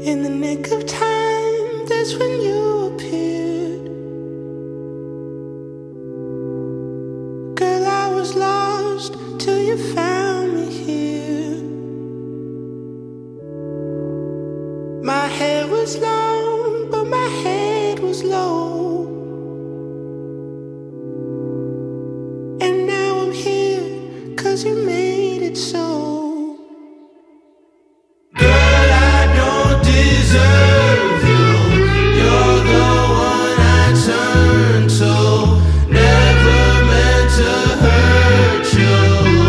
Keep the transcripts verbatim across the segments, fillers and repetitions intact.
In the nick of time, that's when you appeared. Girl, I was lost till you found me here. My hair was long, but my head was low. And now I'm here, 'cause you made it so. Deserve you. You're the one I turn to. Never meant to hurt you.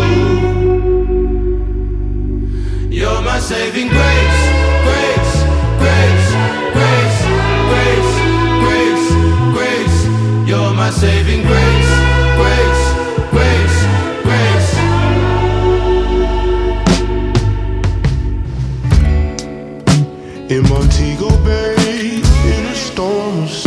You're my saving grace, grace, grace, grace, grace, grace, grace. You're my saving grace, grace, grace, grace. In Montego Bay, in a storm of